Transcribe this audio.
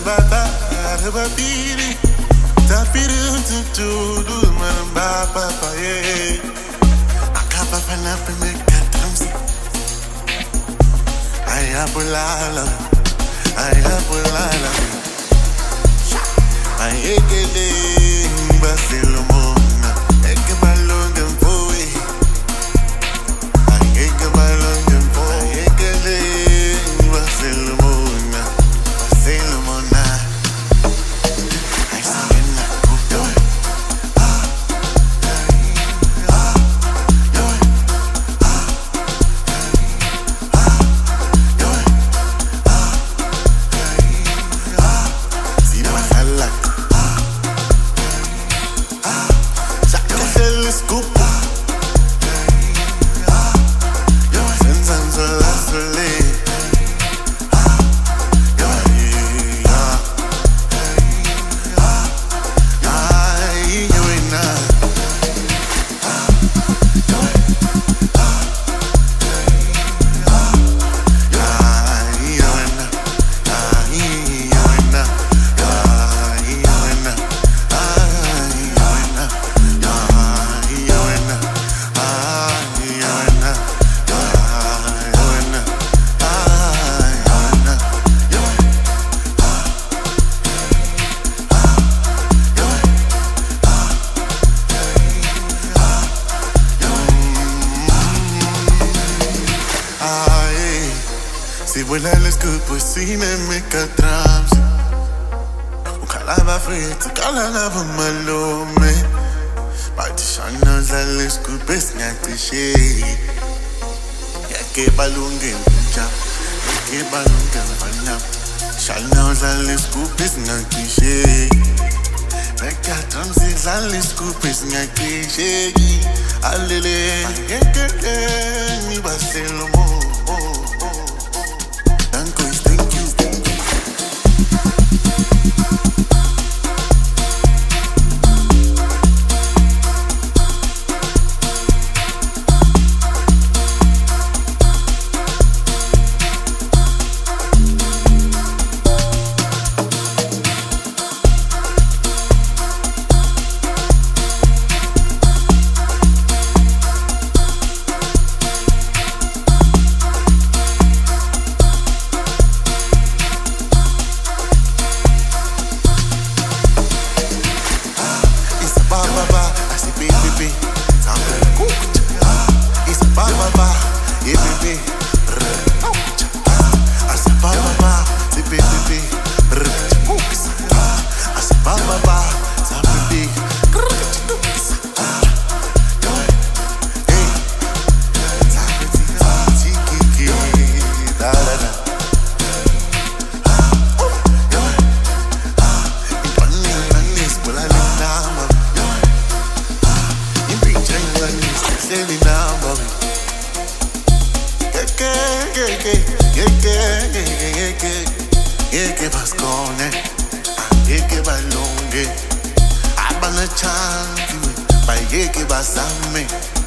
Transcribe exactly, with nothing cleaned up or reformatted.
baba, baba piri, tapiri tu tu du maramba papa ye. Akapa pana peme katamsi. Aya bulala, aya bulala. Aye kele basilomona, eke balonge mfui. Aye ke balonge mfui, aye kele basilomona, basilomona. I see you now, do it. Ah, ah, do it. Ah, ah, do it. Ah, ah, see my fella. Scoop. Yo, senza la sole. Yo, yeah. Ay, yo ina. Yo, ay, yo ina. Ay, yo ina. Ay, yo ina. Ay, yo ina. Si vuela el escupo, si me me catrams. Un calaba frito, calaba malome. Bati shana zale escupo, esnyati she. Yake balunge mja, yake balunge mfana. Shana zale escupo, esnyati she. Me catrams, zale escupo, esnyati she. Alele, yekele, mi baselomo. Yeke bascone, yeke balonge, abana chanti, ba yeke basame.